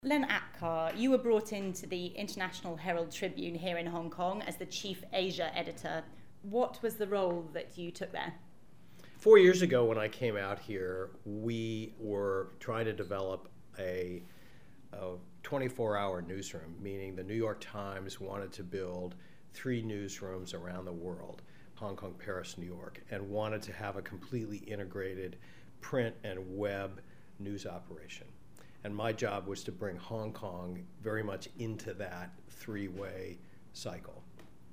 Len Atkar, you were brought into the International Herald Tribune here in Hong Kong as the Chief Asia Editor. What was the role that you took there? 4 years ago when I came out here, we were trying to develop a 24-hour newsroom, meaning the New York Times wanted to build 3 newsrooms around the world, Hong Kong, Paris, New York, and wanted to have a completely integrated print and web news operation. And my job was to bring Hong Kong very much into that 3-way cycle.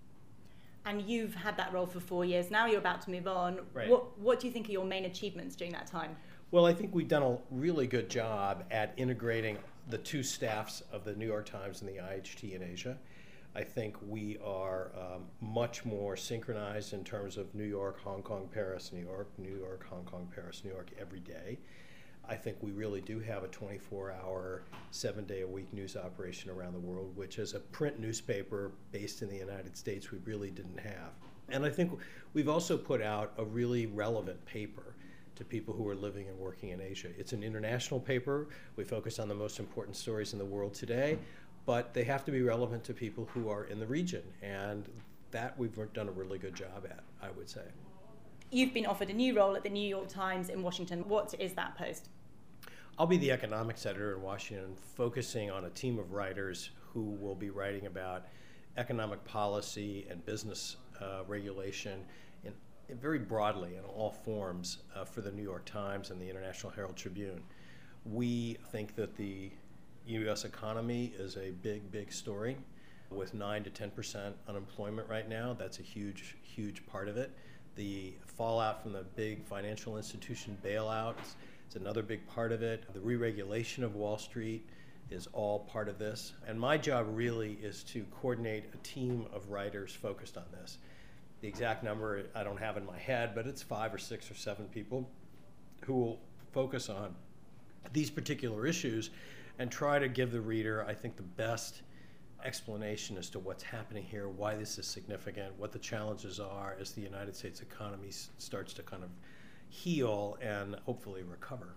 And you've had that role for 4 years. Now you're about to move on. Right. What do you think are your main achievements during that time? Well, I think we've done a really good job at integrating the 2 staffs of the New York Times and the IHT in Asia. I think we are much more synchronized in terms of New York, Hong Kong, Paris, New York, New York, Hong Kong, Paris, New York every day. I think we really do have a 24-hour, 7-day-a-week news operation around the world, which as a print newspaper based in the United States, we really didn't have. And I think we've also put out a really relevant paper to people who are living and working in Asia. It's an international paper. We focus on the most important stories in the world today, but they have to be relevant to people who are in the region. And that we've done a really good job at, I would say. You've been offered a new role at the New York Times in Washington. What is that post? I'll be the economics editor in Washington, focusing on a team of writers who will be writing about economic policy and business regulation in very broadly in all forms for the New York Times and the International Herald Tribune. We think that the U.S. economy is a big, big story with 9 to 10% unemployment right now. That's a huge, huge part of it. The fallout from the big financial institution bailouts is another big part of it. The re-regulation of Wall Street is all part of this. And my job really is to coordinate a team of writers focused on this. The exact number I don't have in my head, but it's 5 or 6 or 7 people who will focus on these particular issues and try to give the reader, I think, the best explanation as to what's happening here, why this is significant, what the challenges are as the United States economy starts to kind of heal and hopefully recover.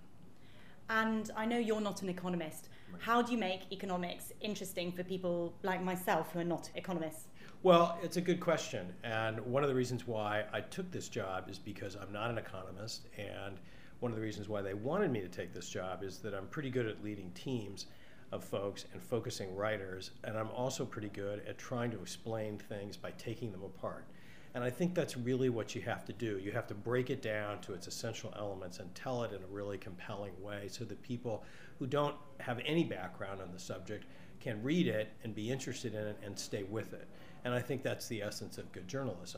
And I know you're not an economist. Right. How do you make economics interesting for people like myself who are not economists? Well, it's a good question. And one of the reasons why I took this job is because I'm not an economist. And one of the reasons why they wanted me to take this job is that I'm pretty good at leading teams of folks and focusing writers. And I'm also pretty good at trying to explain things by taking them apart. And I think that's really what you have to do. You have to break it down to its essential elements and tell it in a really compelling way so that people who don't have any background on the subject can read it and be interested in it and stay with it. And I think that's the essence of good journalism.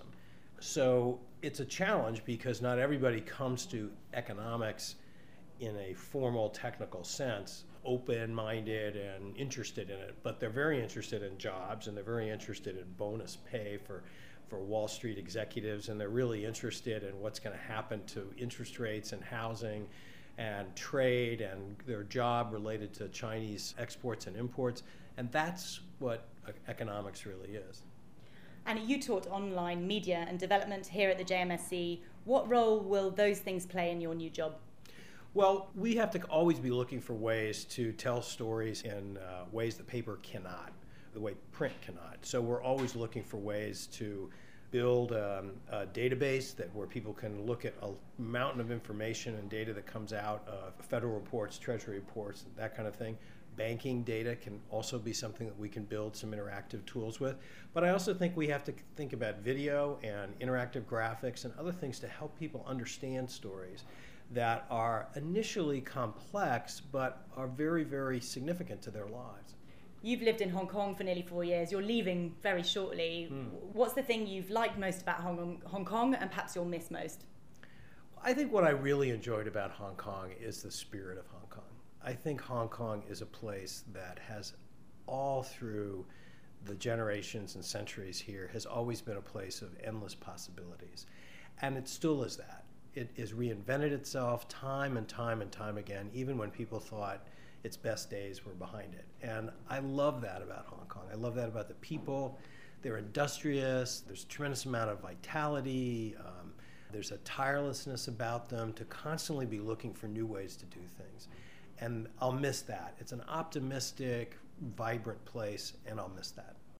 So it's a challenge because not everybody comes to economics in a formal technical sense, open-minded and interested in it, but they're very interested in jobs and they're very interested in bonus pay for Wall Street executives, and they're really interested in what's going to happen to interest rates and housing and trade and their job related to Chinese exports and imports, and that's what economics really is. And you taught online media and development here at the JMSC. What role will those things play in your new job? Well, we have to always be looking for ways to tell stories in ways that paper cannot, the way print cannot. So we're always looking for ways to build a database where people can look at a mountain of information and data that comes out of federal reports, treasury reports, that kind of thing. Banking data can also be something that we can build some interactive tools with. But I also think we have to think about video and interactive graphics and other things to help people understand stories that are initially complex but are very, very significant to their lives. You've lived in Hong Kong for nearly 4 years. You're leaving very shortly. What's the thing you've liked most about Hong Kong and perhaps you'll miss most? I think what I really enjoyed about Hong Kong is the spirit of Hong Kong. I think Hong Kong is a place that has, all through the generations and centuries here, has always been a place of endless possibilities. And it still is that. It has reinvented itself time and time and time again, even when people thought its best days were behind it. And I love that about Hong Kong. I love that about the people. They're industrious. There's a tremendous amount of vitality. There's a tirelessness about them to constantly be looking for new ways to do things. And I'll miss that. It's an optimistic, vibrant place, and I'll miss that.